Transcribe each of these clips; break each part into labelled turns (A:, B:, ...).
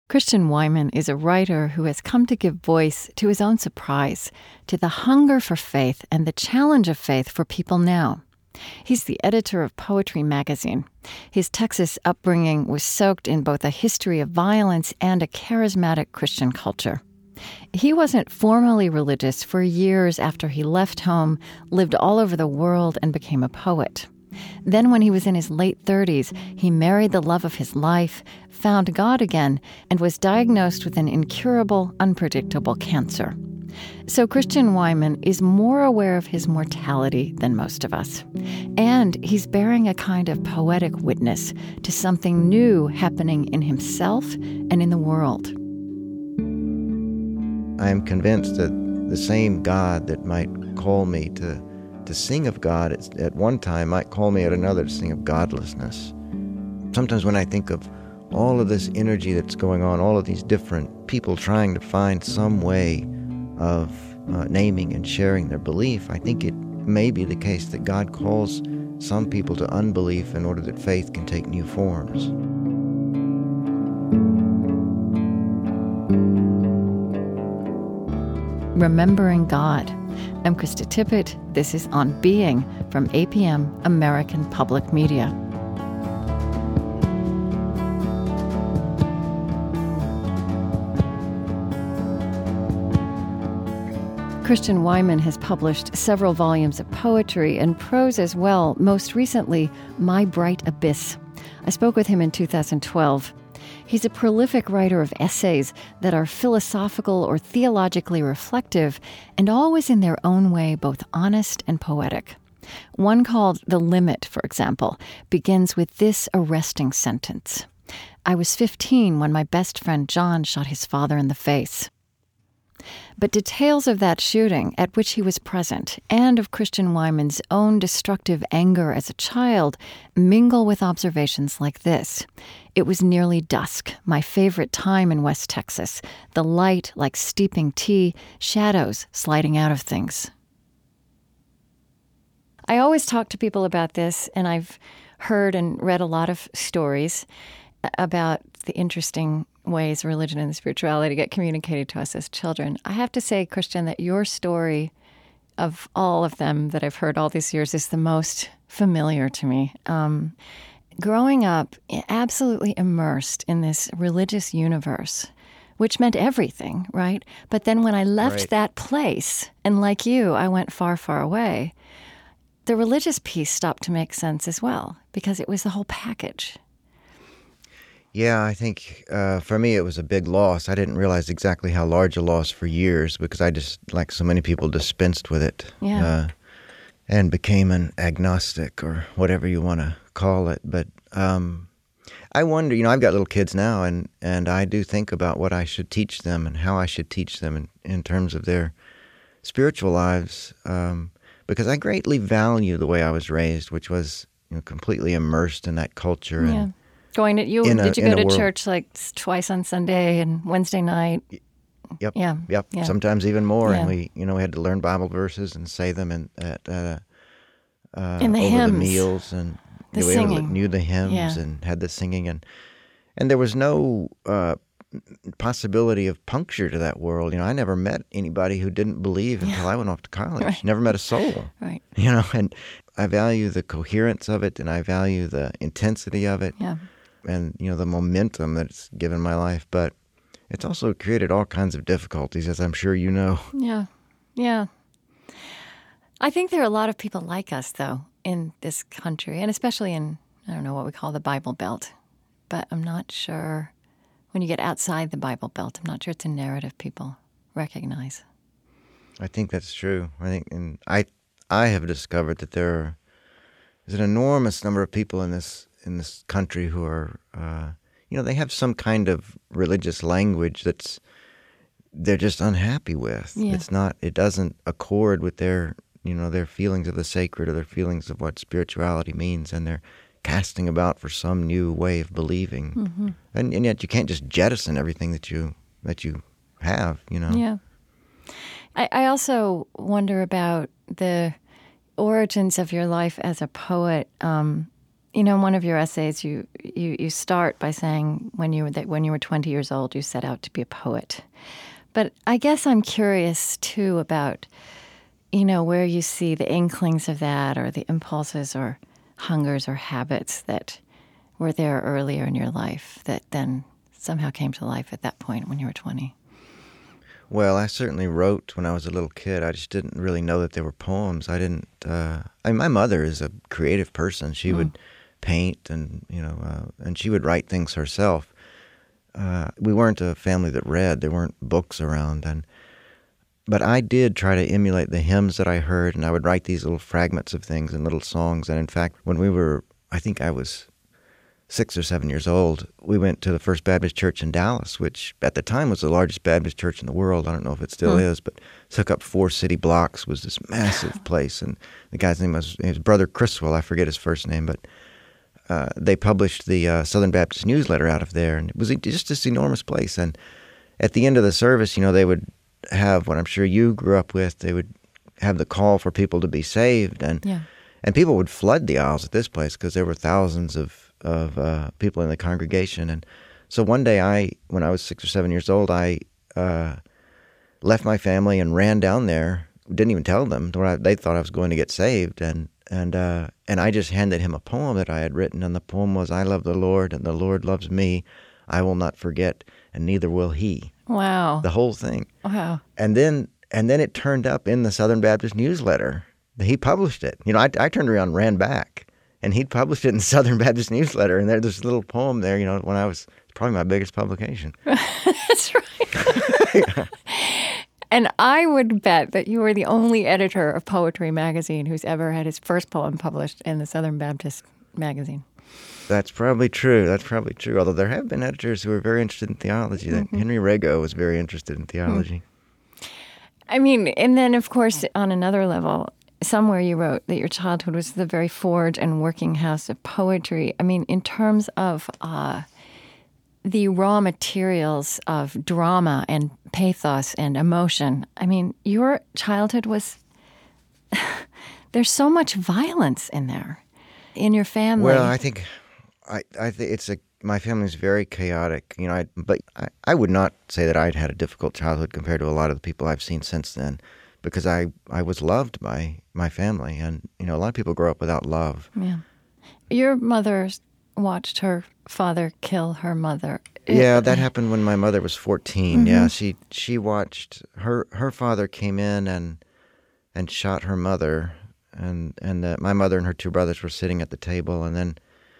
A: Christian Wiman is a writer who has come to give voice to his own surprise, to the hunger for faith and the challenge of faith for people now. He's the editor of Poetry Magazine. His Texas upbringing was soaked in both a history of violence and a charismatic Christian culture. He wasn't formally religious for years after he left home, lived all over the world, and became a poet. Then when he was in his late 30s, he married the love of his life, found God again, and was diagnosed with an incurable, unpredictable cancer. So Christian Wiman is more aware of his mortality than most of us. And he's bearing a kind of poetic witness to something new happening in himself and in the world.
B: I am convinced that the same God that might call me to sing of God at one time might call me at another to sing of godlessness. Sometimes when I think of all of this energy that's going on, all of these different people trying to find some way of naming and sharing their belief, I think it may be the case that God calls some people to unbelief in order that faith can take new forms.
A: Remembering God. I'm Krista Tippett. This is On Being from APM, American Public Media. Christian Wiman has published several volumes of poetry and prose as well, most recently, My Bright Abyss. I spoke with him in 2012. He's a prolific writer of essays that are philosophical or theologically reflective and always in their own way both honest and poetic. One called The Limit, for example, begins with this arresting sentence. I was 15 when my best friend John shot his father in the face. But details of that shooting, at which he was present, and of Christian Wiman's own destructive anger as a child, mingle with observations like this. It was nearly dusk, my favorite time in West Texas, the light like steeping tea, shadows sliding out of things. I always talk to people about this, and I've heard and read a lot of stories about the interesting ways religion and spirituality get communicated to us as children. I have to say, Christian, that your story of all of them that I've heard all these years is the most familiar to me. Growing up absolutely immersed in this religious universe, which meant everything, right? But then when I left that place, and like you, I went far, far away, the religious piece stopped to make sense as well, because it was the whole package.
B: Yeah, I think for me it was a big loss. I didn't realize exactly how large a loss for years because I just, like so many people, dispensed with it and became an agnostic or whatever you want to call it. But I wonder, I've got little kids now, and I do think about what I should teach them and how I should teach them in terms of their spiritual lives because I greatly value the way I was raised, which was completely immersed in that culture.
A: Yeah.
B: And
A: did you go to church like twice on Sunday and Wednesday night?
B: Yep.
A: Yeah.
B: Sometimes even more.
A: Yeah.
B: And we had to learn Bible verses and say them in the
A: over
B: hymns.
A: The
B: meals, and
A: the
B: we
A: singing.
B: knew the hymns and had the singing, and there was no possibility of puncture to that world. I never met anybody who didn't believe until I went off to college.
A: Right.
B: Never met a soul.
A: Right.
B: And I value the coherence of it, and I value the intensity of it.
A: Yeah.
B: And, the momentum that it's given my life. But it's also created all kinds of difficulties, as I'm sure you know.
A: Yeah. I think there are a lot of people like us, though, in this country, and especially in, I don't know what we call the Bible Belt. But I'm not sure, when you get outside the Bible Belt, I'm not sure it's a narrative people recognize.
B: I think that's true. And I have discovered that there's an enormous number of people in this country who are, they have some kind of religious language they're just unhappy with.
A: Yeah.
B: It doesn't accord with their feelings of the sacred or their feelings of what spirituality means, and they're casting about for some new way of believing.
A: Mm-hmm.
B: And yet you can't just jettison everything that you have,
A: Yeah. I also wonder about the origins of your life as a poet. You know, in one of your essays, you start by saying when you were 20 years old, you set out to be a poet. But I guess I'm curious, too, about, you know, where you see the inklings of that or the impulses or hungers or habits that were there earlier in your life that then somehow came to life at that point when you were 20.
B: Well, I certainly wrote when I was a little kid. I just didn't really know that they were poems. I didn't. My mother is a creative person. She would paint, and and she would write things herself. We weren't a family that read. There weren't books around, but I did try to emulate the hymns that I heard, and I would write these little fragments of things and little songs. And in fact, when I think I was 6 or 7 years old, we went to the First Baptist Church in Dallas, which at the time was the largest Baptist church in the world. I don't know if it still is, but took up 4 city blocks, was this massive place. And the guy's name was his brother Criswell. I forget his first name, but they published the Southern Baptist Newsletter out of there, and it was just this enormous place. And at the end of the service, they would have what I'm sure you grew up with. They would have the call for people to be saved, and people would flood the aisles at this place because there were thousands of people in the congregation. And so one day, when I was 6 or 7 years old, I left my family and ran down there. Didn't even tell them. They thought I was going to get saved, and I just handed him a poem that I had written, and the poem was, "I love the Lord, and the Lord loves me. I will not forget, and neither will He."
A: Wow!
B: The whole thing.
A: Wow! And
B: then it turned up in the Southern Baptist Newsletter. He published it. I turned around and ran back, and he'd published it in the Southern Baptist Newsletter. And there's this little poem there. When I was probably my biggest publication.
A: That's right. And I would bet that you were the only editor of Poetry Magazine who's ever had his first poem published in the Southern Baptist Magazine.
B: That's probably true. Although there have been editors who were very interested in theology. Henry Rago was very interested in theology.
A: I mean, and then, of course, on another level, somewhere you wrote that your childhood was the very forge and working house of poetry. I mean, in terms of the raw materials of drama and pathos and emotion, I mean, your childhood was... there's so much violence in there, in your family.
B: Well, I think my family's very chaotic, but I would not say that I'd had a difficult childhood compared to a lot of the people I've seen since then, because I was loved by my family, and a lot of people grow up without love.
A: Yeah, your mother watched her father kill her mother.
B: Yeah, that happened when my mother was 14. Yeah, she watched her father came in and shot her mother, and my mother and her 2 brothers were sitting at the table, and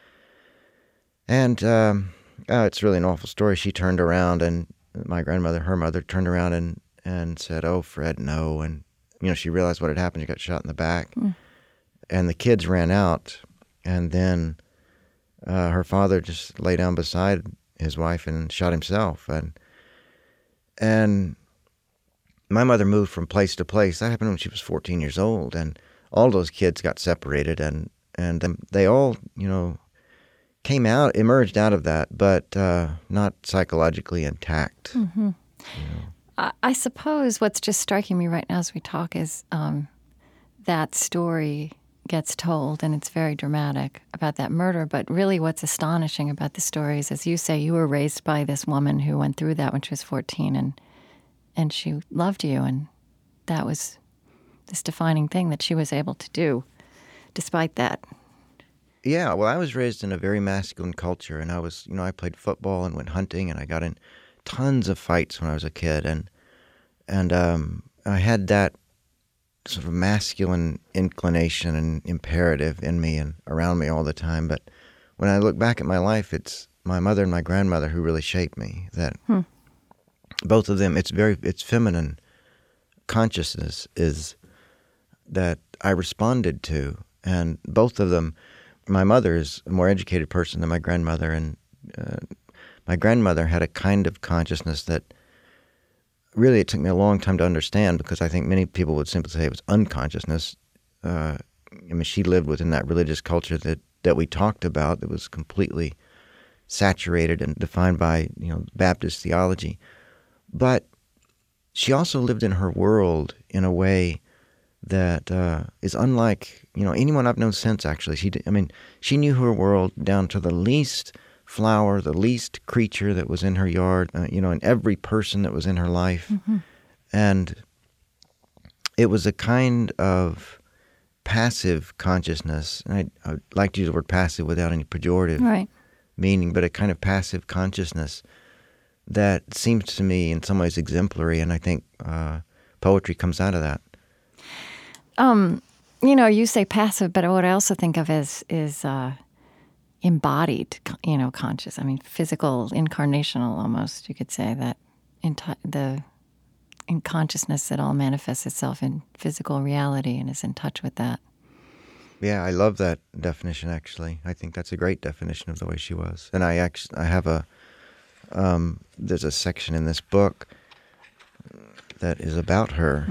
B: it's really an awful story. She turned around, and my grandmother, her mother, turned around and said, "Oh, Fred, no." And, she realized what had happened. She got shot in the back. And the kids ran out, and then her father just lay down beside his wife and shot himself. And my mother moved from place to place. That happened when she was 14 years old, and all those kids got separated, and they all, emerged out of that, but not psychologically intact.
A: I suppose what's just striking me right now as we talk is that story gets told, and it's very dramatic about that murder. But really what's astonishing about the story is, as you say, you were raised by this woman who went through that when she was 14, and she loved you, and that was this defining thing that she was able to do despite that.
B: Yeah, well, I was raised in a very masculine culture, and I played football and went hunting, and I got in tons of fights when I was a kid, and I had that sort of masculine inclination and imperative in me and around me all the time. But when I look back at my life, it's my mother and my grandmother who really shaped me. That both of them, it's feminine consciousness is that I responded to, and both of them. My mother is a more educated person than my grandmother, and my grandmother had a kind of consciousness that really it took me a long time to understand, because I think many people would simply say it was unconsciousness. She lived within that religious culture that we talked about that was completely saturated and defined by Baptist theology. But she also lived in her world in a way that is unlike, anyone I've known since, actually. She knew her world down to the least flower, the least creature that was in her yard, and every person that was in her life.
A: Mm-hmm.
B: And it was a kind of passive consciousness. And I like to use the word passive without any pejorative meaning, but a kind of passive consciousness that seems to me in some ways exemplary, and I think poetry comes out of that.
A: You say passive, but what I also think of is embodied, conscious. Physical, incarnational almost, you could say, that in consciousness that all manifests itself in physical reality and is in touch with that.
B: Yeah, I love that definition, actually. I think that's a great definition of the way she was. And I have there's a section in this book that is about her.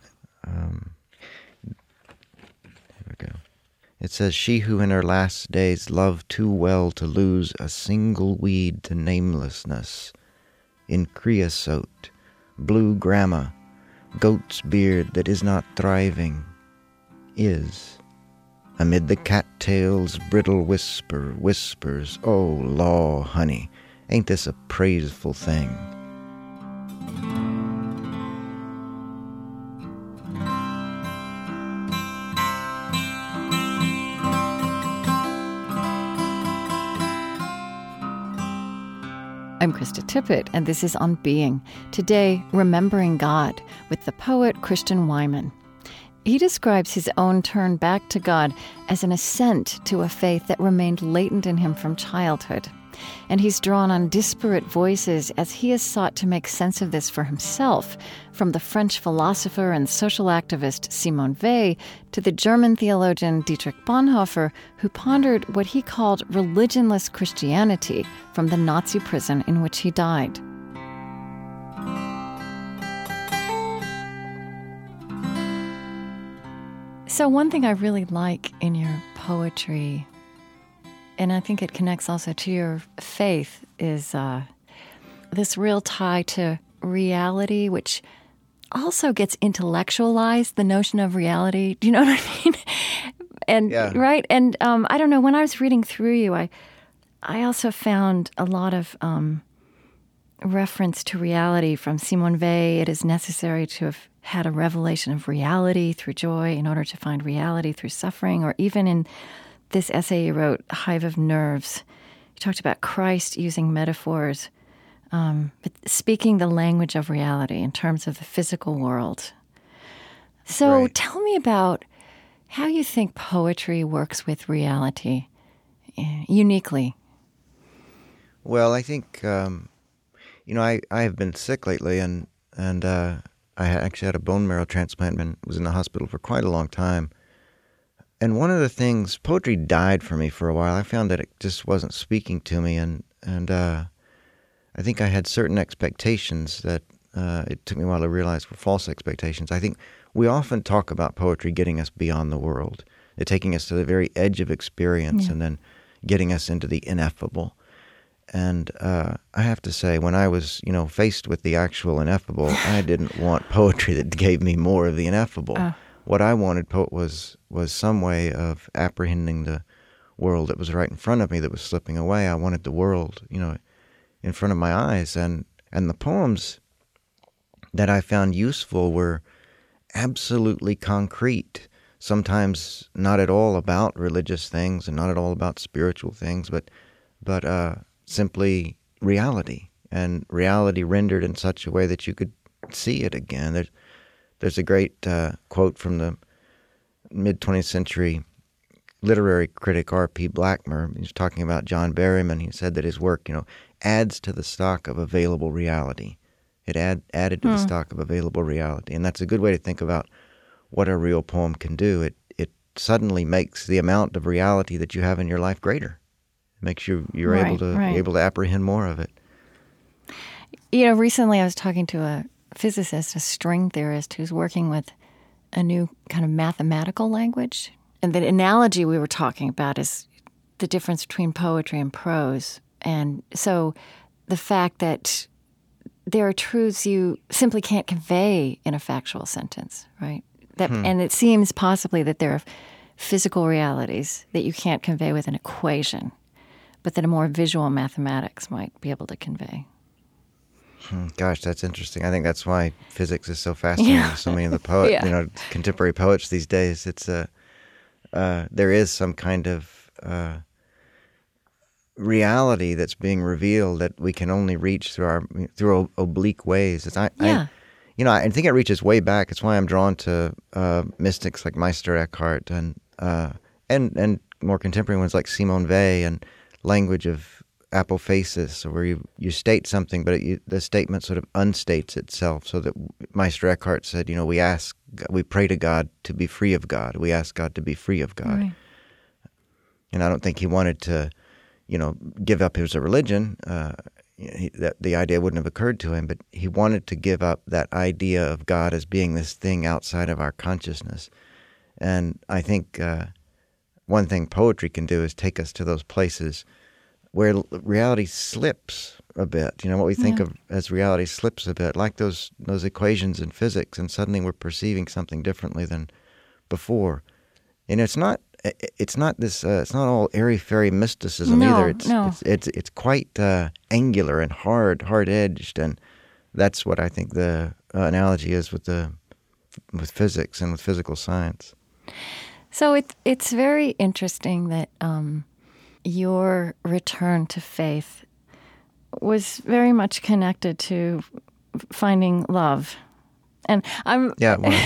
B: Here we go. It says, "She who in her last days loved too well to lose a single weed to namelessness, in creosote, blue grama, goat's beard that is not thriving, is, amid the cattail's brittle whispers, oh, law, honey, ain't this a praiseful thing?"
A: I'm Krista Tippett, and this is On Being. Today, Remembering God with the poet Christian Wiman. He describes his own turn back to God as an ascent to a faith that remained latent in him from childhood. And he's drawn on disparate voices as he has sought to make sense of this for himself, from the French philosopher and social activist Simone Weil to the German theologian Dietrich Bonhoeffer, who pondered what he called religionless Christianity from the Nazi prison in which he died. So one thing I really like in your poetry, and I think it connects also to your faith, is this real tie to reality, which also gets intellectualized, the notion of reality. Do you know what I mean? And
B: yeah.
A: Right? And I don't know, when I was reading through you, I also found a lot of reference to reality from Simone Weil. It is necessary to have had a revelation of reality through joy in order to find reality through suffering. Or even in this essay you wrote, Hive of Nerves, you talked about Christ using metaphors, but speaking the language of reality in terms of the physical world. So Tell me about how you think poetry works with reality uniquely.
B: Well, I think, I have been sick lately, and I actually had a bone marrow transplant and was in the hospital for quite a long time. And one of the things, poetry died for me for a while. I found that it just wasn't speaking to me, and I think I had certain expectations that it took me a while to realize were false expectations. I think we often talk about poetry getting us beyond the world, it taking us to the very edge of experience and then getting us into the ineffable. And I have to say, when I was, faced with the actual ineffable, I didn't want poetry that gave me more of the ineffable. What I wanted was some way of apprehending the world that was right in front of me that was slipping away. I wanted the world, in front of my eyes. And the poems that I found useful were absolutely concrete, sometimes not at all about religious things and not at all about spiritual things, but simply reality, and reality rendered in such a way that you could see it again. There's a great quote from the mid-20th century literary critic R.P. Blackmer. He was talking about John Berryman. He said that his work, adds to the stock of available reality. It added to the stock of available reality. And that's a good way to think about what a real poem can do. It suddenly makes the amount of reality that you have in your life greater. Makes you're able to apprehend more of it.
A: Recently I was talking to a physicist, a string theorist, who's working with a new kind of mathematical language. And the analogy we were talking about is the difference between poetry and prose. And so the fact that there are truths you simply can't convey in a factual sentence, right? And it seems possibly that there are physical realities that you can't convey with an equation, but that a more visual mathematics might be able to convey.
B: Gosh, that's interesting. I think that's why physics is so fascinating to so many of the poets, contemporary poets these days. It's there is some kind of reality that's being revealed that we can only reach through oblique ways. I think it reaches way back. It's why I'm drawn to mystics like Meister Eckhart and more contemporary ones like Simone Weil, and language of apophasis, where you state something, but the statement sort of unstates itself. So that Meister Eckhart said, we pray to God to be free of God. We ask God to be free of God. Right. And I don't think he wanted to, give up his religion. The idea wouldn't have occurred to him, but he wanted to give up that idea of God as being this thing outside of our consciousness. And I think one thing poetry can do is take us to those places where reality slips a bit. What we think of as reality slips a bit, like those equations in physics, and suddenly we're perceiving something differently than before. And it's not this. It's not all airy-fairy mysticism either. It's quite angular and hard-edged, and that's what I think the analogy is with physics and with physical science.
A: So it's very interesting that your return to faith was very much connected to finding love. And I'm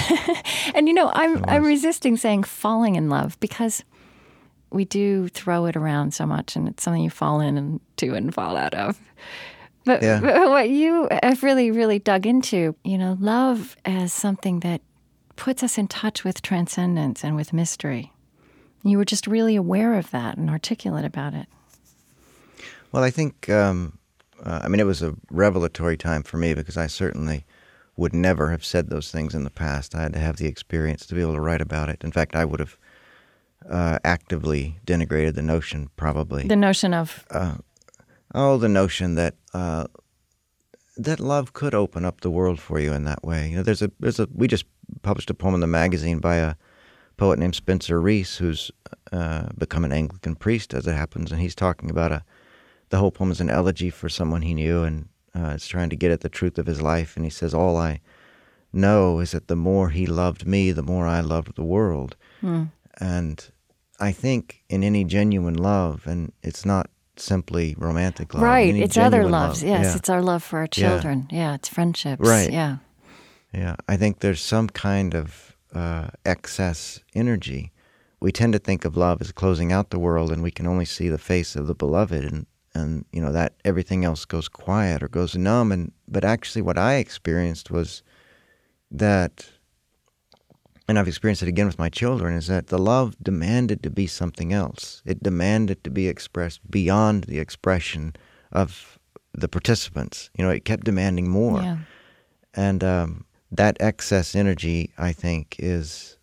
A: I'm resisting saying falling in love, because we do throw it around so much, and it's something you fall into and fall out of. But what you have really, really dug into, love as something that puts us in touch with transcendence and with mystery. You were just really aware of that and articulate about it.
B: Well, I think, it was a revelatory time for me, because I certainly would never have said those things in the past. I had to have the experience to be able to write about it. In fact, I would have actively denigrated the notion, probably.
A: The notion of?
B: The notion that that love could open up the world for you in that way. We just published a poem in the magazine by a poet named Spencer Reese, who's become an Anglican priest, as it happens, and he's talking about the whole poem is an elegy for someone he knew, and it's trying to get at the truth of his life. And he says, all I know is that the more he loved me, the more I loved the world. And I think in any genuine love, and it's not simply romantic love.
A: Right, it's other loves. Yes, it's our love for our children. Yeah, it's friendships.
B: Right.
A: Yeah.
B: Yeah, I think there's some kind of excess energy. We tend to think of love as closing out the world, and we can only see the face of the beloved, and that everything else goes quiet or goes numb. But actually what I experienced was that, and I've experienced it again with my children, is that the love demanded to be something else. It demanded to be expressed beyond the expression of the participants. It kept demanding more. Yeah. And that excess energy, I think, is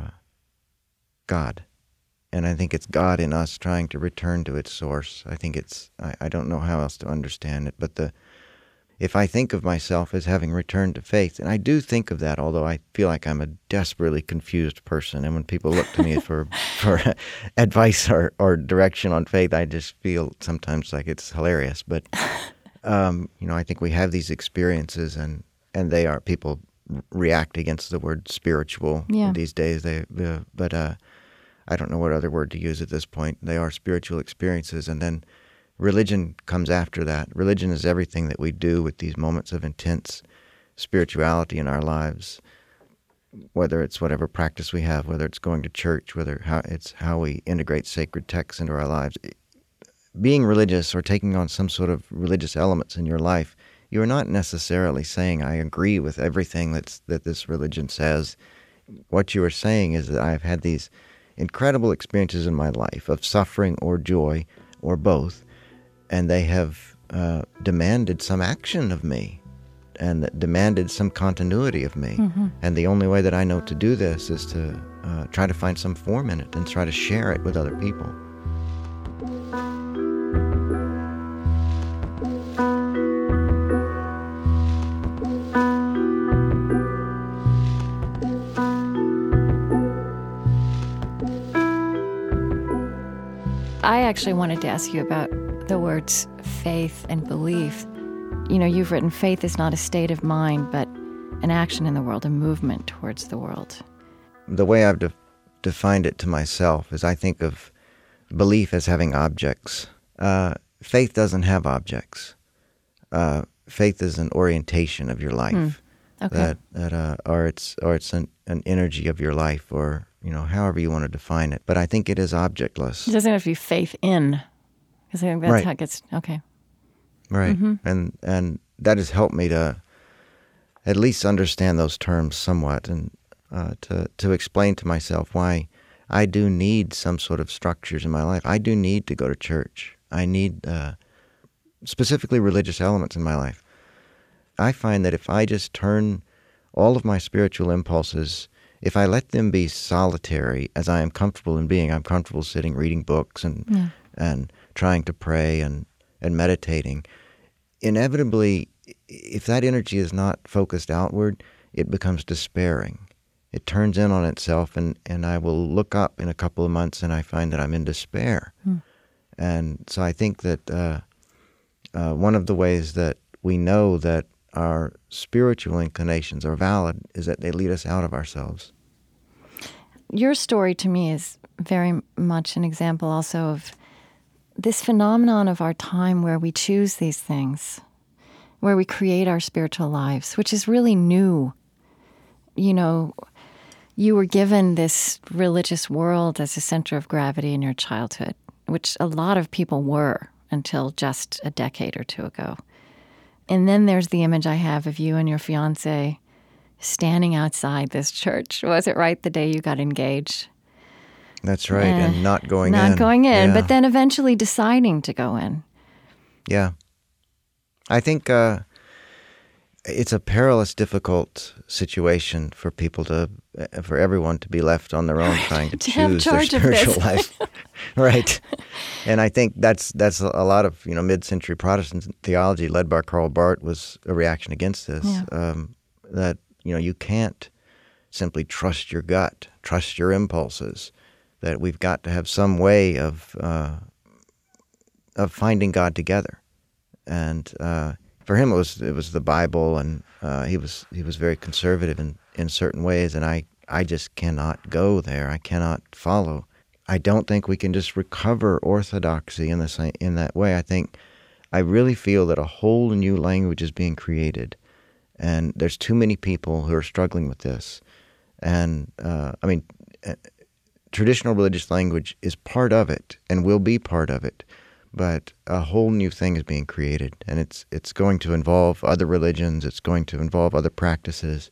B: God. And I think it's God in us trying to return to its source. I think I don't know how else to understand it, but if I think of myself as having returned to faith, and I do think of that, although I feel like I'm a desperately confused person, and when people look to me for advice or direction on faith, I just feel sometimes like it's hilarious. But, I think we have these experiences, and people react against the word spiritual these days. But I don't know what other word to use at this point. They are spiritual experiences, and then religion comes after that. Religion is everything that we do with these moments of intense spirituality in our lives, whether it's whatever practice we have, whether it's going to church, it's how we integrate sacred texts into our lives. Being religious or taking on some sort of religious elements in your life, you are not necessarily saying, I agree with everything that this religion says. What you are saying is that I've had these incredible experiences in my life of suffering or joy or both, and they have demanded some action of me, and that demanded some continuity of me. Mm-hmm. And the only way that I know to do this is to try to find some form in it and try to share it with other people.
A: actually wanted to ask you about the words faith and belief. You know, you've written, faith is not a state of mind, but an action in the world, a movement towards the world.
B: The way I've defined it to myself is I think of belief as having objects. Faith doesn't have objects. Faith is an orientation of your life.
A: Okay.
B: Or it's an energy of your life, or however you want to define it. But I think it is objectless.
A: It doesn't have to be faith in, because I think that's
B: right.
A: how it gets. Okay.
B: Right, and that has helped me to at least understand those terms somewhat, and to explain to myself why I do need some sort of structures in my life. I do need to go to church. I need specifically religious elements in my life. I find that if I just turn all of my spiritual impulses, if I let them be solitary, as I am comfortable in being, I'm comfortable sitting, reading books, and trying to pray and meditating, inevitably, if that energy is not focused outward, it becomes despairing. It turns in on itself, and I will look up in a couple of months and I find that I'm in despair. And so I think that one of the ways that we know that our spiritual inclinations are valid is that they lead us out of ourselves.
A: Your story to me is very much an example also of this phenomenon of our time where we choose these things, where we create our spiritual lives, which is really new. You know, you were given this religious world as a center of gravity in your childhood, which a lot of people were until just a decade or two ago. And then there's the image I have of you and your fiancé standing outside this church. Was it right, the day you got engaged?
B: That's right, and not going in.
A: Not going in,
B: yeah.
A: But then eventually deciding to go in.
B: Yeah. I think it's a perilous, difficult situation for everyone to be left on their own trying to choose their spiritual life. Right. And I think that's a lot of, mid-century Protestant theology led by Karl Barth was a reaction against this.
A: Yeah.
B: That, you can't simply trust your gut, trust your impulses, that we've got to have some way of finding God together. And for him, it was the Bible, and he was very conservative in certain ways, and I just cannot go there. I cannot follow. I don't think we can just recover orthodoxy in that way. I really feel that a whole new language is being created, and there's too many people who are struggling with this. And traditional religious language is part of it and will be part of it. But a whole new thing is being created, and it's going to involve other religions. It's going to involve other practices.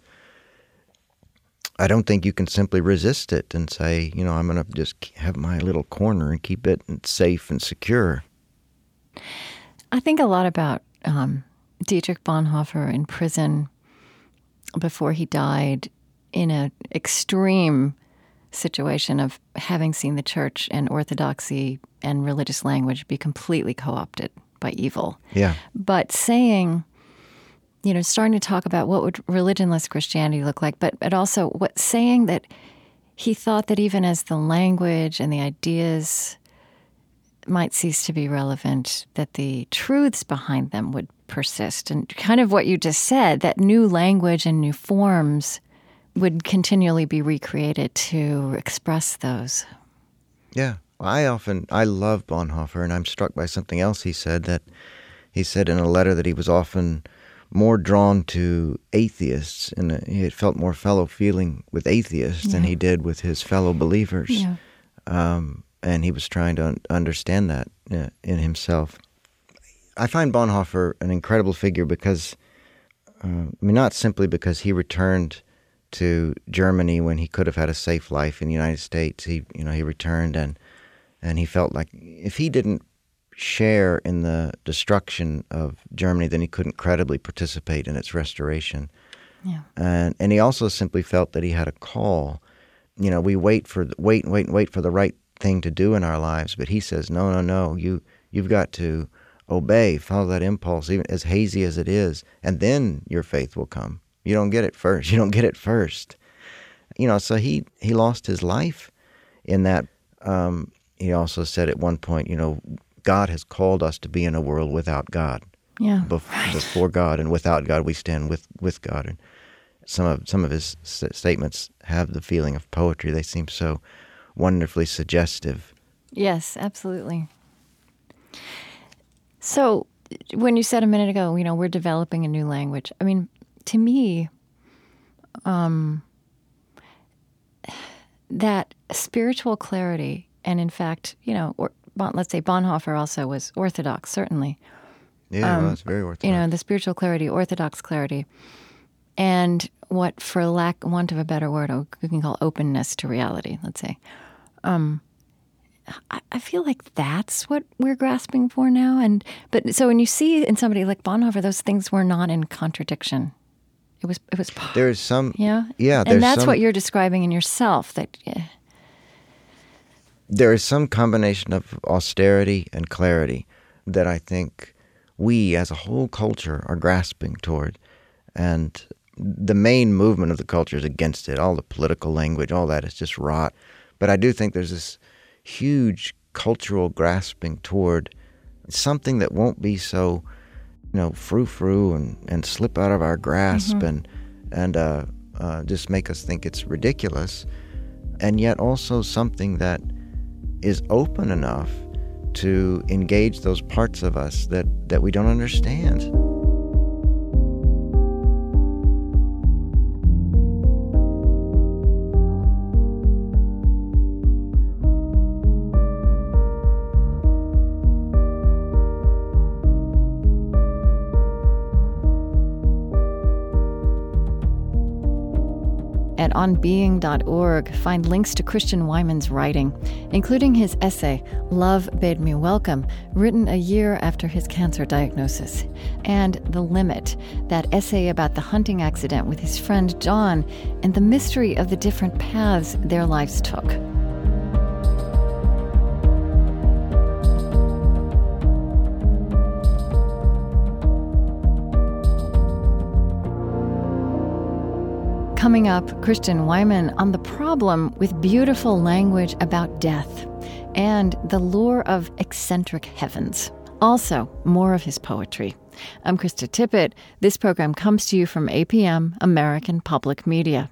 B: I don't think you can simply resist it and say, I'm going to just have my little corner and keep it safe and secure.
A: I think a lot about Dietrich Bonhoeffer in prison before he died, in an extreme situation of having seen the church and orthodoxy and religious language be completely co-opted by evil.
B: Yeah.
A: But saying, starting to talk about what would religionless Christianity look like, but also saying that he thought that even as the language and the ideas might cease to be relevant, that the truths behind them would persist. And kind of what you just said, that new language and new forms would continually be recreated to express those.
B: Yeah. I love Bonhoeffer, and I'm struck by something else he said, that he said in a letter that he was often more drawn to atheists, and he had felt more fellow feeling with atheists than he did with his fellow believers.
A: Yeah.
B: And he was trying to understand that in himself. I find Bonhoeffer an incredible figure because, not simply because he returned to Germany when he could have had a safe life in the United States. He returned and he felt like if he didn't share in the destruction of Germany, then he couldn't credibly participate in its restoration.
A: Yeah.
B: And he also simply felt that he had a call. We wait for the right thing to do in our lives, but he says, no, you've got to obey, follow that impulse, even as hazy as it is, and then your faith will come. You don't get it first. So he lost his life in that. he also said at one point, God has called us to be in a world without God.
A: Yeah,
B: Before God and without God, we stand with God. And some of his statements have the feeling of poetry. They seem so wonderfully suggestive.
A: Yes, absolutely. So when you said a minute ago, we're developing a new language. I mean, to me, that spiritual clarity, and in fact, let's say Bonhoeffer also was Orthodox, certainly.
B: Yeah, well, it's very Orthodox.
A: The spiritual clarity, Orthodox clarity, and what, for want of a better word, we can call openness to reality, let's say. I feel like that's what we're grasping for now. But so when you see in somebody like Bonhoeffer, those things were not in contradiction. It was.
B: There's some.
A: Yeah.
B: Yeah.
A: And that's what you're describing in yourself.
B: There is some combination of austerity and clarity that I think we, as a whole culture, are grasping toward, and the main movement of the culture is against it. All the political language, all that is just rot. But I do think there's this huge cultural grasping toward something that won't be so, frou-frou and slip out of our grasp and just make us think it's ridiculous, and yet also something that is open enough to engage those parts of us that we don't understand.
A: At onbeing.org, find links to Christian Wiman's writing, including his essay, Love Bade Me Welcome, written a year after his cancer diagnosis, and The Limit, that essay about the hunting accident with his friend John and the mystery of the different paths their lives took. Coming up, Christian Wiman on the problem with beautiful language about death and the lure of eccentric heavens. Also, more of his poetry. I'm Krista Tippett. This program comes to you from APM, American Public Media.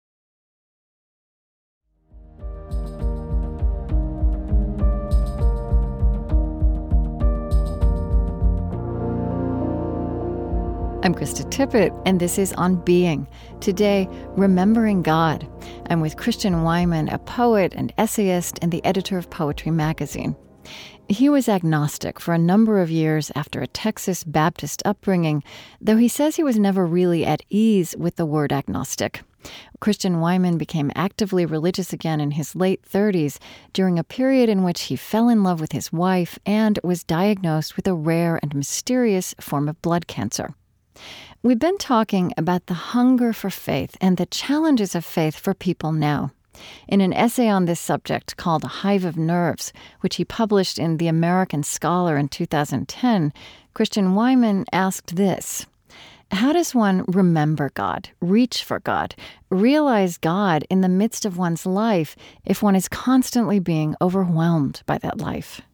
A: I'm Krista Tippett, and this is On Being. Today, Remembering God. I'm with Christian Wiman, a poet and essayist and the editor of Poetry Magazine. He was agnostic for a number of years after a Texas Baptist upbringing, though he says he was never really at ease with the word agnostic. Christian Wiman became actively religious again in his late 30s during a period in which he fell in love with his wife and was diagnosed with a rare and mysterious form of blood cancer. We've been talking about the hunger for faith and the challenges of faith for people now. In an essay on this subject called A Hive of Nerves, which he published in The American Scholar in 2010, Christian Wiman asked this: how does one remember God, reach for God, realize God in the midst of one's life if one is constantly being overwhelmed by that life?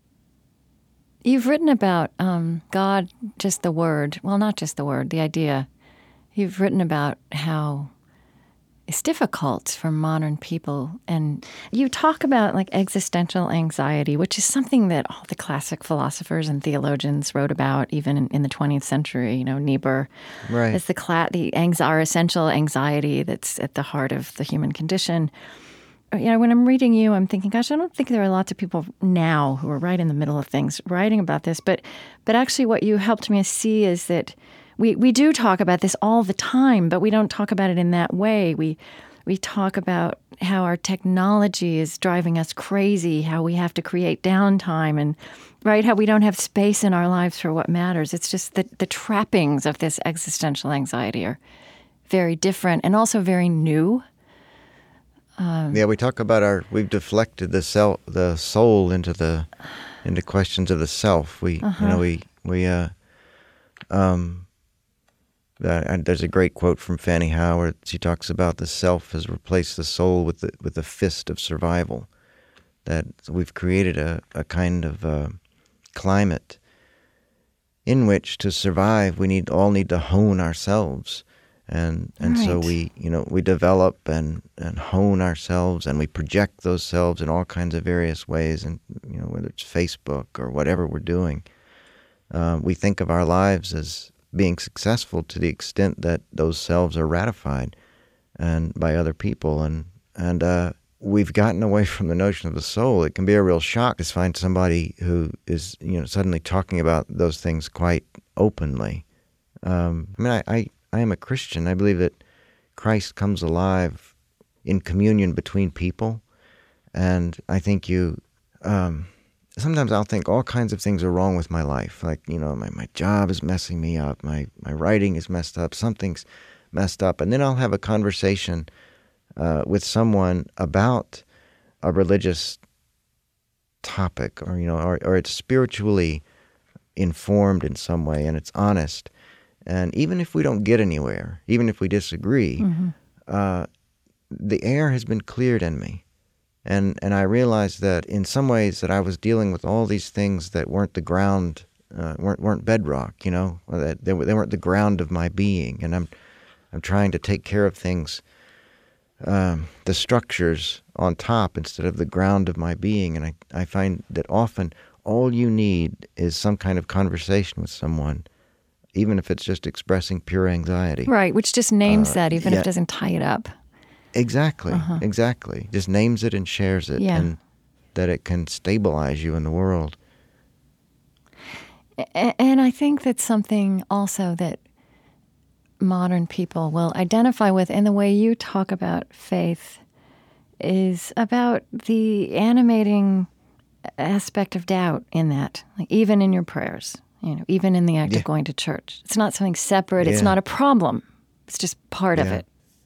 A: You've written about God, just the word. Well, not just the word, the idea. You've written about how it's difficult for modern people. And you talk about existential anxiety, which is something that all the classic philosophers and theologians wrote about, even in the 20th century. Niebuhr.
B: Right.
A: It's our essential anxiety that's at the heart of the human condition. When I'm reading you, I'm thinking, gosh, I don't think there are lots of people now who are right in the middle of things writing about this. But actually what you helped me see is that we do talk about this all the time, but we don't talk about it in that way. We talk about how our technology is driving us crazy, how we have to create downtime, and how we don't have space in our lives for what matters. It's just that the trappings of this existential anxiety are very different and also very new.
B: We talk about we've deflected the soul into questions of the self. There's a great quote from Fannie Howard. She talks about the self has replaced the soul with the fist of survival. that we've created a kind of climate in which to survive we all need to hone ourselves. And
A: Right.
B: so we develop and hone ourselves, and we project those selves in all kinds of various ways, and whether it's Facebook or whatever we're doing. We think of our lives as being successful to the extent that those selves are ratified and by other people, and we've gotten away from the notion of the soul. It can be a real shock to find somebody who is suddenly talking about those things quite openly. I am a Christian. I believe that Christ comes alive in communion between people, and I think sometimes I'll think all kinds of things are wrong with my life. Like, my job is messing me up, my writing is messed up, something's messed up. And then I'll have a conversation with someone about a religious topic, or it's spiritually informed in some way, and it's honest. And even if we don't get anywhere, even if we disagree, the air has been cleared in me. And I realized that in some ways that I was dealing with all these things that weren't the ground, weren't bedrock, that they weren't the ground of my being. And I'm trying to take care of things, the structures on top instead of the ground of my being. And I find that often all you need is some kind of conversation with someone, even if it's just expressing pure anxiety.
A: Right, which just names that, even if it doesn't tie it up.
B: Exactly, exactly. Just names it and shares it, and that it can stabilize you in the world.
A: And I think that's something also that modern people will identify with, in the way you talk about faith, is about the animating aspect of doubt in that, like even in your prayers. Even in the act of going to church. It's not something separate. It's not a problem. It's just part of it.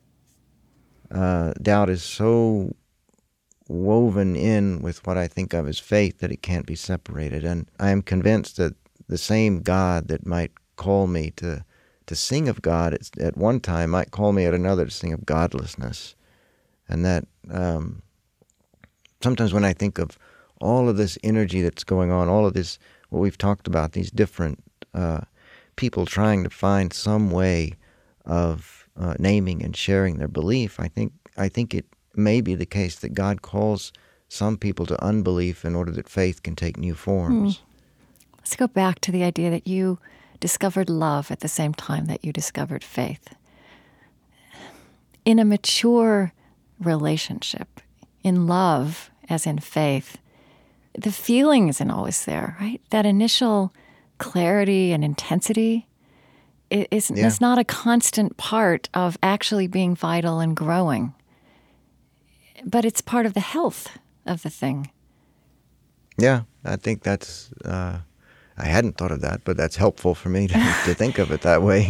B: Doubt is so woven in with what I think of as faith that it can't be separated. And I am convinced that the same God that might call me to sing of God at one time might call me at another to sing of godlessness. And that sometimes when I think of all of this energy that's going on, all of this, what we've talked about, these different people trying to find some way of naming and sharing their belief, I think it may be the case that God calls some people to unbelief in order that faith can take new forms.
A: Let's go back to the idea that you discovered love at the same time that you discovered faith. In a mature relationship, in love as in faith, the feeling isn't always there, right? That initial clarity and intensity is not a constant part of actually being vital and growing. But it's part of the health of the thing.
B: Yeah, I think that's, I hadn't thought of that, but that's helpful for me to think of it that way.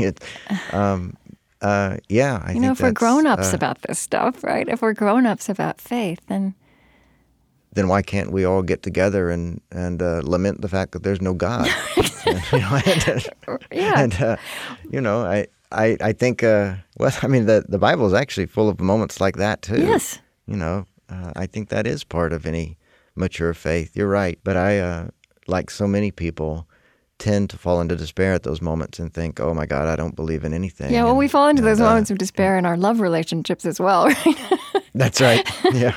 B: I think
A: if we're grown-ups about this stuff, right? If we're grown-ups about faith,
B: then why can't we all get together and lament the fact that there's no God? I think, the Bible is actually full of moments like that too.
A: Yes.
B: I think that is part of any mature faith. You're right. But I, like so many people, tend to fall into despair at those moments and think, oh my God, I don't believe in anything.
A: Yeah, well, we fall into those moments of despair in our love relationships as well, right?
B: That's right. Yeah.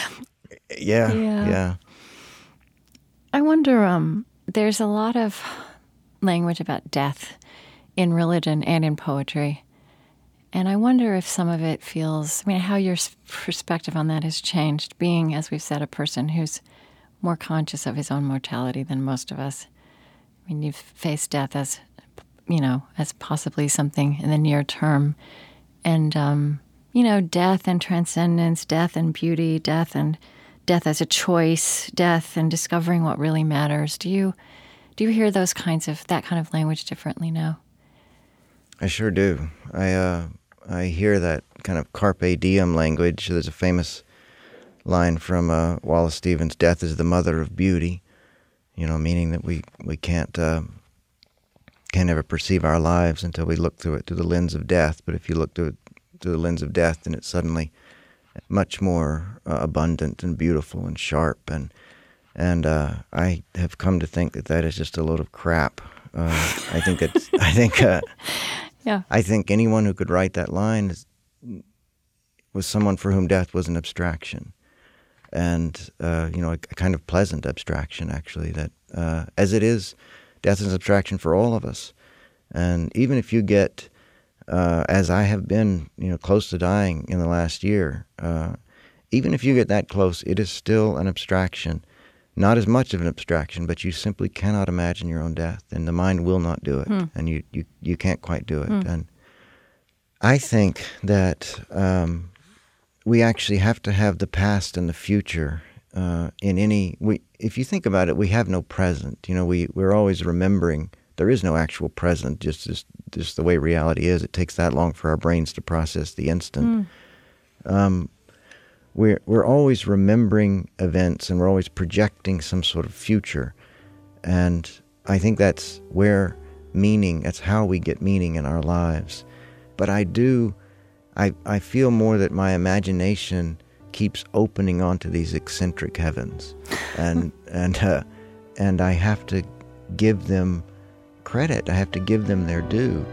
B: Yeah.
A: I wonder, there's a lot of language about death in religion and in poetry. And I wonder if some of it feels, how your perspective on that has changed, being, as we've said, a person who's more conscious of his own mortality than most of us. You've faced death as, as possibly something in the near term. And, death and transcendence, death and beauty, death as a choice, death and discovering what really matters. Do you hear that kind of language differently now?
B: I sure do. I hear that kind of carpe diem language. There's a famous line from Wallace Stevens, "Death is the mother of beauty," meaning that we can't ever perceive our lives until we look through it through the lens of death. But if you look through the lens of death, then it suddenly much more abundant and beautiful and sharp. And I have come to think that is just a load of crap. I think anyone who could write that line was someone for whom death was an abstraction, and a kind of pleasant abstraction, actually. That as it is, death is an abstraction for all of us, and even if you get, as I have been, close to dying in the last year, even if you get that close, it is still an abstraction. Not as much of an abstraction, but you simply cannot imagine your own death, and the mind will not do it, and you can't quite do it. And I think that we actually have to have the past and the future if you think about it, we have no present. We're always remembering. There is no actual present, just the way reality is. It takes that long for our brains to process the instant. We're always remembering events, and we're always projecting some sort of future. And I think that's where that's how we get meaning in our lives. But I feel more that my imagination keeps opening onto these eccentric heavens. And I have to give them credit. I have to give them their due.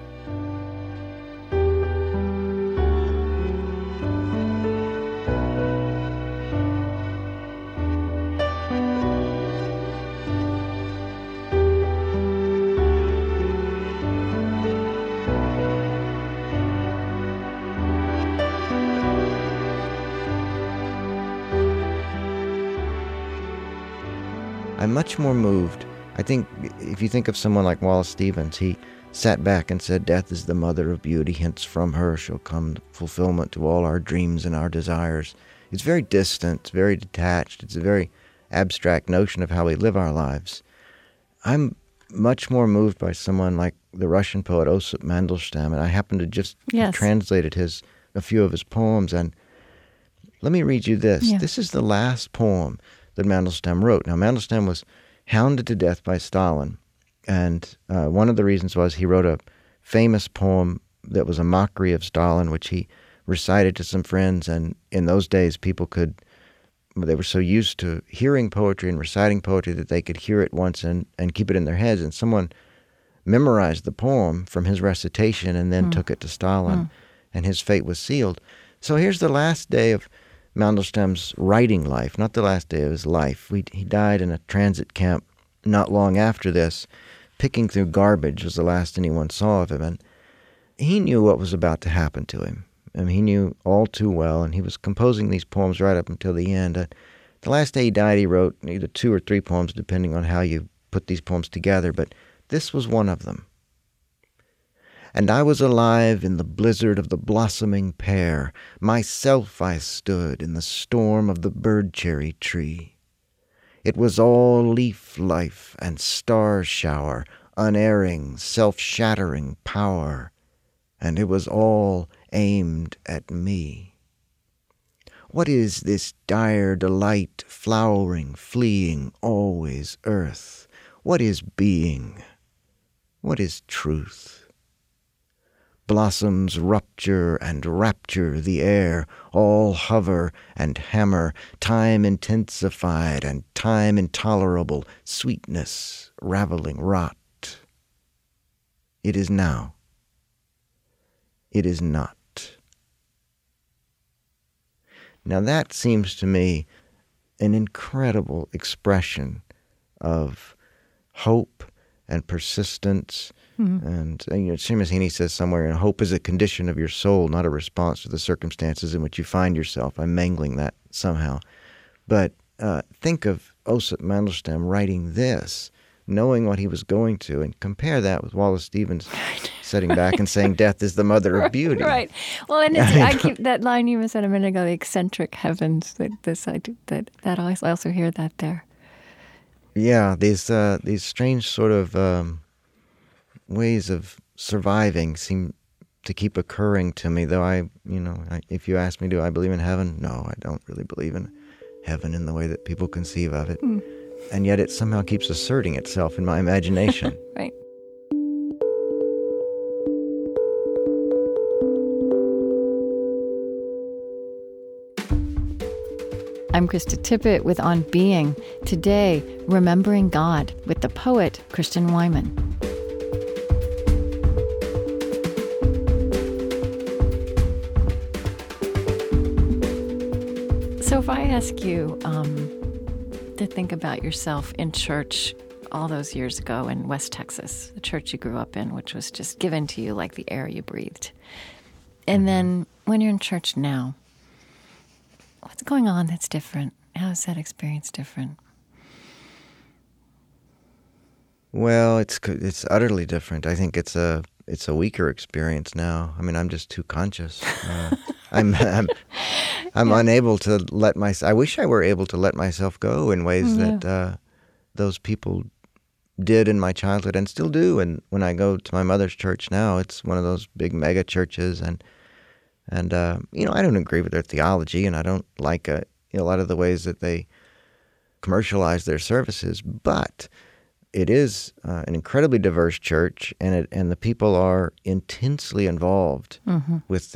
B: I'm much more moved. I think if you think of someone like Wallace Stevens, he sat back and said, "Death is the mother of beauty, hence from her shall come fulfillment to all our dreams and our desires." It's very distant, it's very detached, it's a very abstract notion of how we live our lives. I'm much more moved by someone like the Russian poet Osip Mandelstam, and I happen to just have translated a few of his poems. And let me read you this. Yeah. This is the last poem that Mandelstam wrote. Now, Mandelstam was hounded to death by Stalin, and one of the reasons was he wrote a famous poem that was a mockery of Stalin, which he recited to some friends. And in those days, they were so used to hearing poetry and reciting poetry that they could hear it once and keep it in their heads. And someone memorized the poem from his recitation and then took it to Stalin, and his fate was sealed. So here's the last day of Mandelstam's writing life, not the last day of his life. He died in a transit camp not long after this. Picking through garbage was the last anyone saw of him, and he knew what was about to happen to him. I mean, he knew all too well, and he was composing these poems right up until the end. The last day he died, he wrote either 2 or 3 poems, depending on how you put these poems together, but this was one of them. And I was alive in the blizzard of the blossoming pear. Myself I stood in the storm of the bird-cherry tree. It was all leaf life and star shower, unerring, self-shattering power, and it was all aimed at me. What is this dire delight, flowering, fleeing, always earth? What is being? What is truth? Blossoms rupture and rapture the air, all hover and hammer, time intensified and time intolerable, sweetness raveling rot. It is now. It is not. Now that seems to me an incredible expression of hope and persistence. And Seamus Heaney says somewhere, hope is a condition of your soul, not a response to the circumstances in which you find yourself. I'm mangling that somehow. But think of Osip Mandelstam writing this, knowing what he was going to, and compare that with Wallace Stevens sitting back and saying, "Death is the mother of beauty."
A: Right. Well, and I keep that line you said a minute ago, the eccentric heavens. That I also hear that there.
B: Yeah, these strange sort of ways of surviving seem to keep occurring to me, though if you ask me, do I believe in heaven? No, I don't really believe in heaven in the way that people conceive of it. And yet it somehow keeps asserting itself in my imagination.
A: Right. I'm Krista Tippett with On Being. Today, Remembering God with the poet Christian Wiman. So if I ask you to think about yourself in church all those years ago in West Texas, the church you grew up in, which was just given to you like the air you breathed. And then when you're in church now, what's going on that's different? How is that experience different?
B: Well, it's utterly different. I think it's a weaker experience now. I mean, I'm just too conscious. I'm unable to let myself. I wish I were able to let myself go in ways that those people did in my childhood and still do. And when I go to my mother's church now, it's one of those big mega churches, and I don't agree with their theology, and I don't like a lot of the ways that they commercialize their services, but it is an incredibly diverse church, and the people are intensely involved with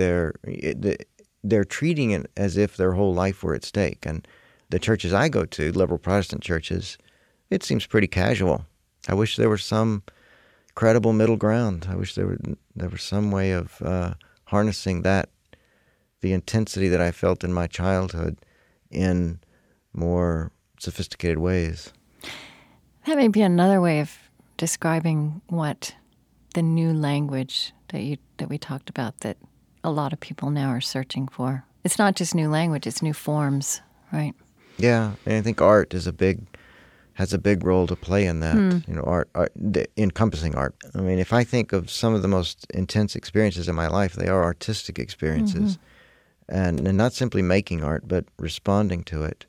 B: they're treating it as if their whole life were at stake. And the churches I go to, liberal Protestant churches, it seems pretty casual. I wish there were some credible middle ground. I wish there was some way of harnessing the intensity that I felt in my childhood in more sophisticated ways.
A: That may be another way of describing what the new language that we talked about that a lot of people now are searching for. It's not just new language, it's new forms, right?
B: Yeah, and I think art has a big role to play in that. Art, encompassing art. I mean, if I think of some of the most intense experiences in my life, they are artistic experiences. And not simply making art, but responding to it.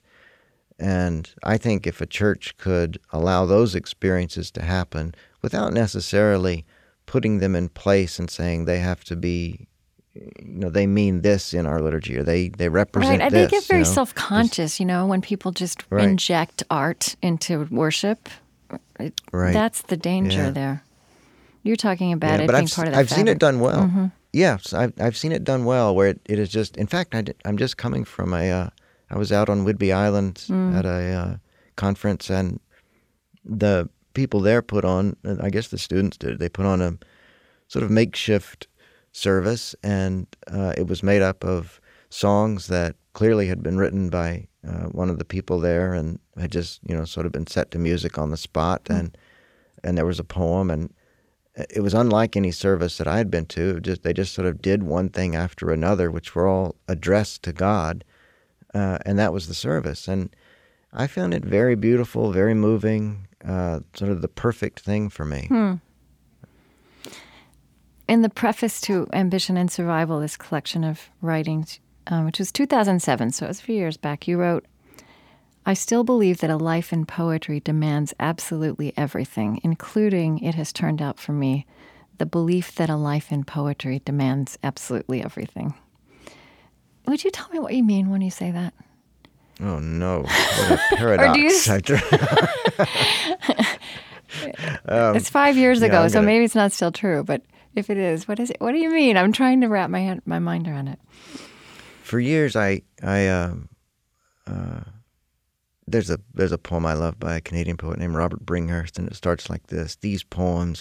B: And I think if a church could allow those experiences to happen without necessarily putting them in place and saying they have to be, they mean this in our liturgy, or they represent
A: right.
B: this.
A: They get very self-conscious, when people just inject art into worship. That's the danger there. You're talking about it being part of the
B: I've
A: fabric.
B: seen it done well. Yes, I've seen it done well, where it is just, in fact, I'm just coming from I was out on Whidbey Island at a conference, and the people there put on, I guess the students did, they put on a sort of makeshift service, and it was made up of songs that clearly had been written by one of the people there and had just, sort of been set to music on the spot, and there was a poem, and it was unlike any service that I had been to. They just sort of did one thing after another, which were all addressed to God, and that was the service. And I found it very beautiful, very moving, sort of the perfect thing for me.
A: In the preface to Ambition and Survival, this collection of writings, which was 2007, so it was a few years back, you wrote, "I still believe that a life in poetry demands absolutely everything, including, it has turned out for me, the belief that a life in poetry demands absolutely everything." Would you tell me what you mean when you say that?
B: Oh, no. What a paradox.
A: Or do you... It's 5 years ago, so maybe it's not still true, but if it is, what is it? What do you mean? I'm trying to wrap my mind around it.
B: For years, there's a poem I love by a Canadian poet named Robert Bringhurst, and it starts like this: These poems,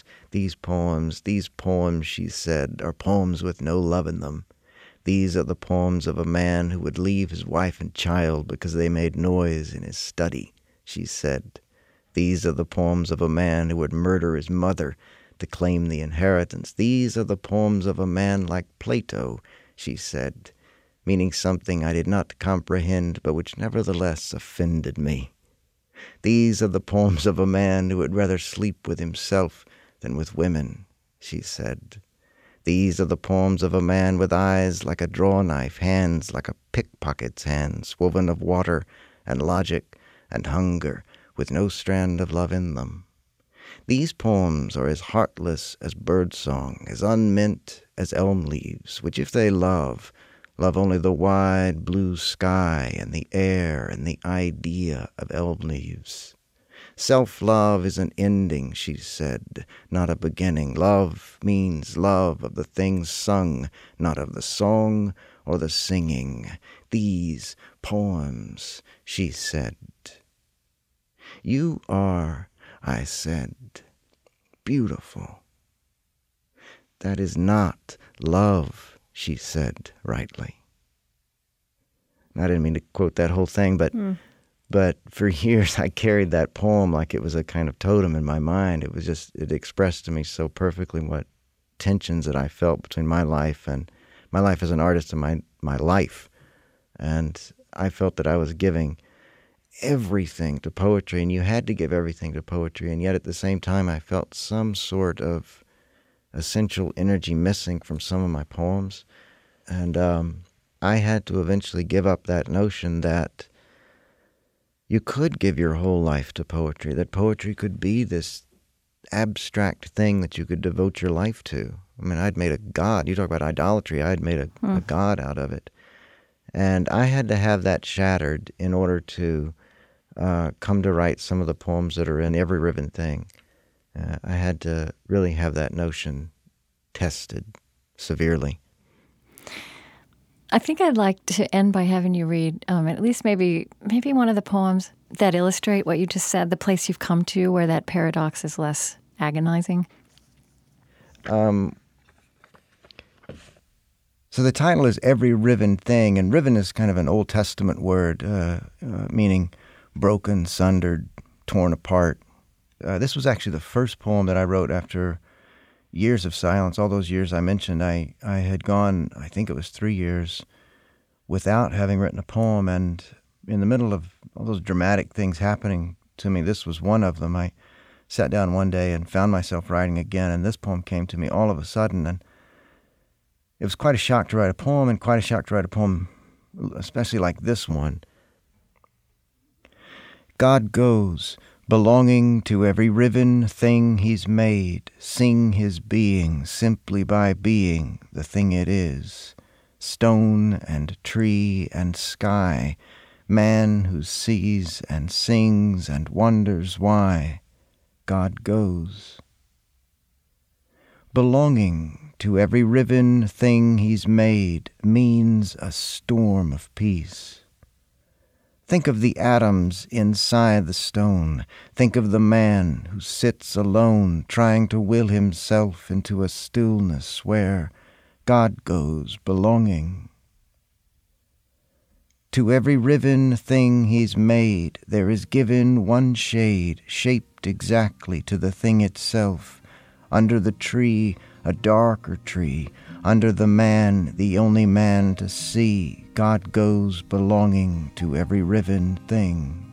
B: she said, are poems with no love in them. These are the poems of a man who would leave his wife and child because they made noise in his study, she said. These are the poems of a man who would murder his mother to claim the inheritance. These are the poems of a man like Plato, she said, meaning something I did not comprehend, but which nevertheless offended me. These are the poems of a man who would rather sleep with himself than with women, she said. These are the poems of a man with eyes like a draw-knife, hands like a pickpocket's hands, woven of water and logic and hunger, with no strand of love in them. These poems are as heartless as birdsong, as unmeant as elm leaves, which if they love only the wide blue sky and the air and the idea of elm leaves. Self-love is an ending, she said, not a beginning. Love means love of the things sung, not of the song or the singing. These poems, she said. You are, I said, beautiful. That is not love, she said rightly. I didn't mean to quote that whole thing, but for years I carried that poem like it was a kind of totem in my mind. It expressed to me so perfectly what tensions that I felt between my life as an artist and my life. And I felt that I was giving everything to poetry, and you had to give everything to poetry, and yet at the same time I felt some sort of essential energy missing from some of my poems. And I had to eventually give up that notion that you could give your whole life to poetry, that poetry could be this abstract thing that you could devote your life to. I mean, I'd made a god. You talk about idolatry. I'd made a god out of it. And I had to have that shattered in order to come to write some of the poems that are in Every Riven Thing. I had to really have that notion tested severely.
A: I think I'd like to end by having you read at least maybe one of the poems that illustrate what you just said, the place you've come to where that paradox is less agonizing.
B: So the title is Every Riven Thing, and riven is kind of an Old Testament word meaning broken, sundered, torn apart. This was actually the first poem that I wrote after years of silence. All those years I mentioned, I had gone, I think it was 3 years, without having written a poem. And in the middle of all those dramatic things happening to me, this was one of them. I sat down one day and found myself writing again, and this poem came to me all of a sudden. And it was quite a shock to write a poem, and quite a shock to write a poem, especially like this one. God goes, belonging to every riven thing he's made, sing his being simply by being the thing it is. Stone and tree and sky, man who sees and sings and wonders why. God goes. Belonging to every riven thing he's made means a storm of peace. Think of the atoms inside the stone. Think of the man who sits alone, trying to will himself into a stillness where God goes, belonging. To every riven thing he's made, there is given one shade, shaped exactly to the thing itself. Under the tree, a darker tree. Under the man, the only man to see. God goes belonging to every riven thing.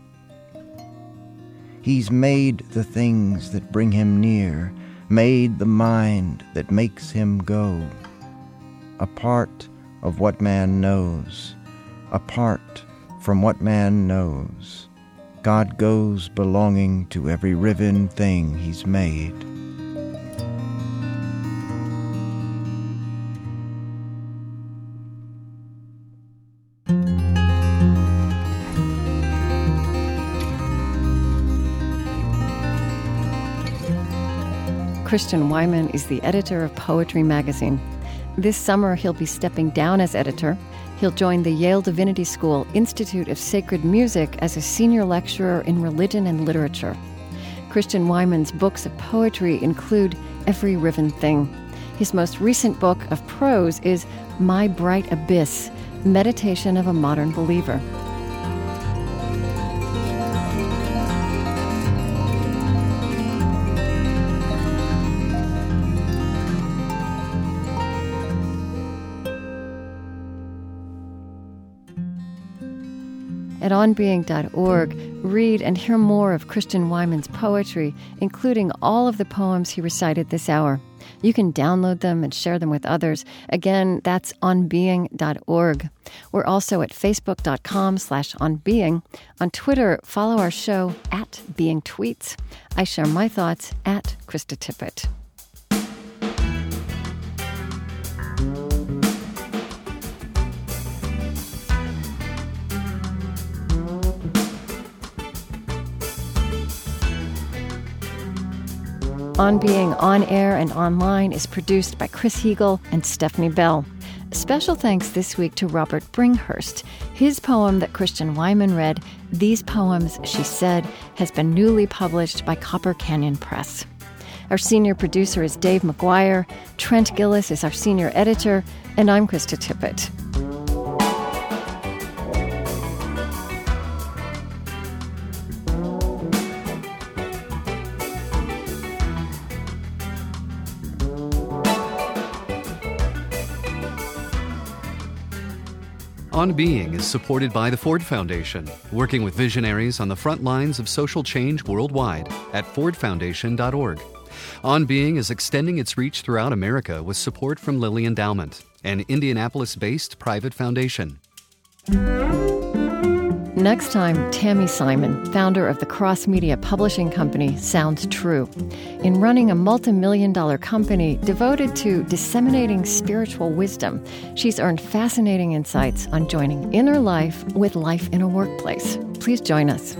B: He's made the things that bring him near, made the mind that makes him go. A part of what man knows, apart from what man knows. God goes belonging to every riven thing he's made.
A: Christian Wiman is the editor of Poetry Magazine. This summer, he'll be stepping down as editor. He'll join the Yale Divinity School Institute of Sacred Music as a senior lecturer in religion and literature. Christian Wiman's books of poetry include Every Riven Thing. His most recent book of prose is My Bright Abyss, Meditation of a Modern Believer. At onbeing.org, read and hear more of Christian Wiman's poetry, including all of the poems he recited this hour. You can download them and share them with others. Again, that's onbeing.org. We're also at facebook.com/onbeing. On Twitter, follow our show @beingtweets. I share my thoughts @Krista Tippett. On Being On Air and Online is produced by Chris Heagle and Stephanie Bell. Special thanks this week to Robert Bringhurst. His poem that Christian Wiman read, These Poems, She Said, has been newly published by Copper Canyon Press. Our senior producer is Dave McGuire. Trent Gillis is our senior editor, and I'm Krista Tippett.
C: On Being is supported by the Ford Foundation, working with visionaries on the front lines of social change worldwide at fordfoundation.org. On Being is extending its reach throughout America with support from Lilly Endowment, an Indianapolis-based private foundation.
A: Next time, Tammy Simon, founder of the cross-media publishing company Sounds True. In running a multi-million-dollar company devoted to disseminating spiritual wisdom, she's earned fascinating insights on joining inner life with life in a workplace. Please join us.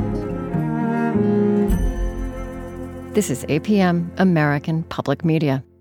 A: This is APM, American Public Media.